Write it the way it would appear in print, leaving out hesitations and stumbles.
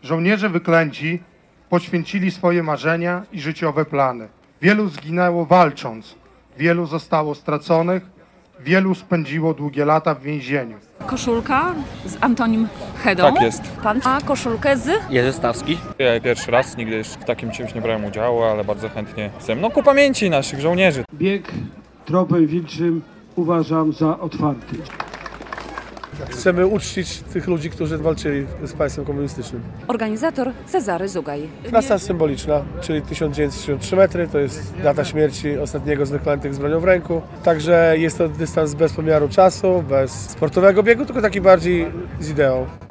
Żołnierze wyklęci poświęcili swoje marzenia i życiowe plany. Wielu zginęło walcząc, wielu zostało straconych, wielu spędziło długie lata w więzieniu. Koszulka z Antonim Hedą. Tak jest. Pan ma koszulkę z... Jerzy Stawski. Ja pierwszy raz, nigdy jeszcze w takim czymś nie brałem udziału, ale bardzo chętnie chcę. No ku pamięci naszych żołnierzy. Bieg tropem wilczym uważam za otwarty. Chcemy uczcić tych ludzi, którzy walczyli z państwem komunistycznym. Organizator Cezary Zugaj. Klasa symboliczna, czyli 1963 metry, to jest data śmierci ostatniego z wyklętych z bronią w ręku. Także jest to dystans bez pomiaru czasu, bez sportowego biegu, tylko taki bardziej z ideą.